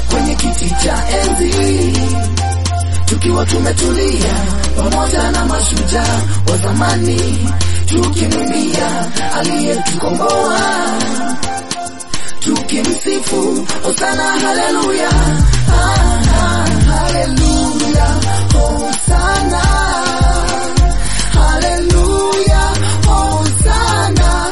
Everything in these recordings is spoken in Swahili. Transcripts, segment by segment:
kwenye kiti cha enzi, tukiwa tumetulia pamoja na mashujaa wa zamani, tukimwimbia aliyetukomboa, tukimsifu Hosana haleluya, haleluya, Hosana haleluya, Hosana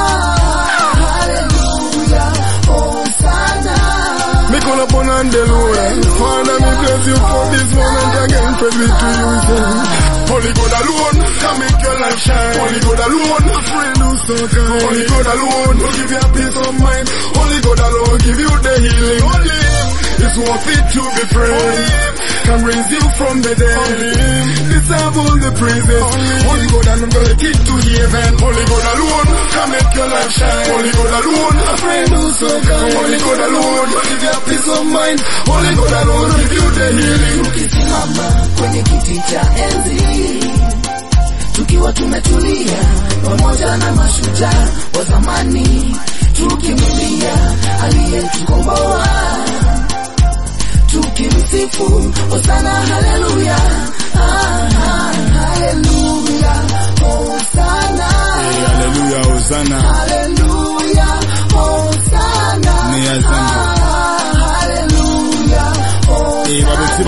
haleluya, Hosana. Me call upon and the Lord, Father, me bless you for this moment again. Praise be to you, Holy God alone can make your life shine. Holy God alone, a friend who's so kind. Holy God alone will give you a peace of mind. Holy God alone give you the healing. Only Him is worth it to be praised. Can raise you from the dead. Deserve all the praises. Holy God alone gonna take to heaven. Holy God alone can make your life shine. Holy God alone, a friend who's so kind. Holy God alone will give you a peace of mind. Holy God alone give you the healing. Tukisimama kwenye kiti cha enzi, tukiwa tumetulia pamoja na mashujaa wa zamani, tukimwimbia aliyetukomboa, tukimsifu Hosana haleluya, haleluya, Hosana haleluya, Hosana haleluya, Hosana haleluya, Hosana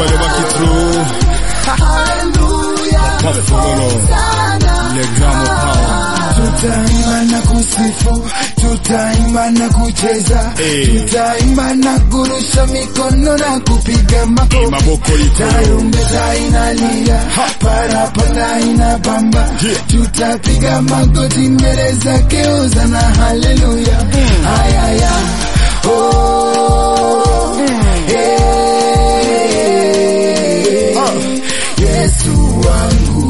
tutaimba na kusifu, tutaimba na kucheza, tutaimba na kurusha mikono na kupiga makofi, tarumbeta inalia, parapanda inabamba, tutapiga magoti mbele zake Hosana haleluya, ayaya, Yesu wangu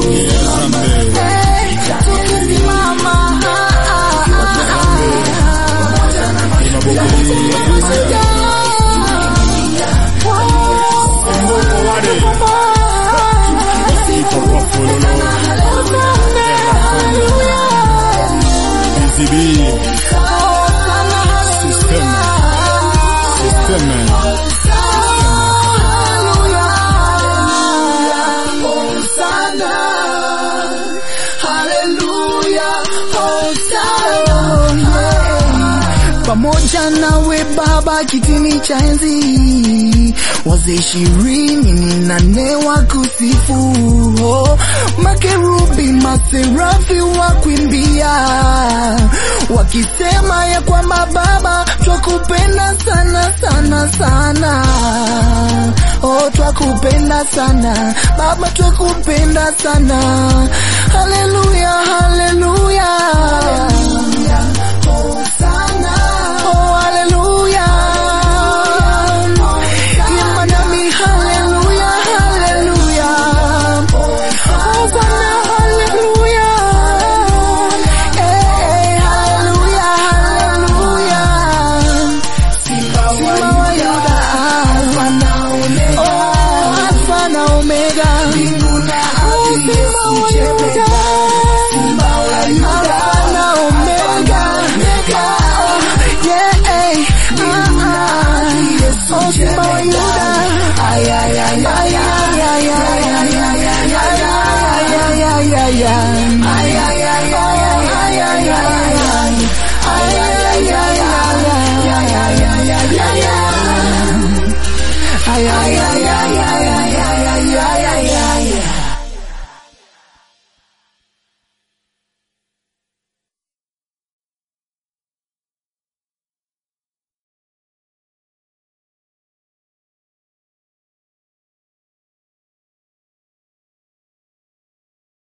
pamoja nawe Baba kitini cha enzi, wazee 24 wa kusifu, makerubi maserafi wa kuimbia, wakisema ya kwamba Baba twakupenda sana sana sana, twakupenda sana Baba, twakupenda sana, haleluya haleluya, Hosana haleluya, imba nami haleluya haleluya, Hosana haleluya, haleluya haleluya, Simba wa Yuda, Alfa na Omega, mbingu na ardhi usichepeta, Simba wa Yuda na Omega, Simba wa Yuda, ay ay ay ay ay ay ay ay ay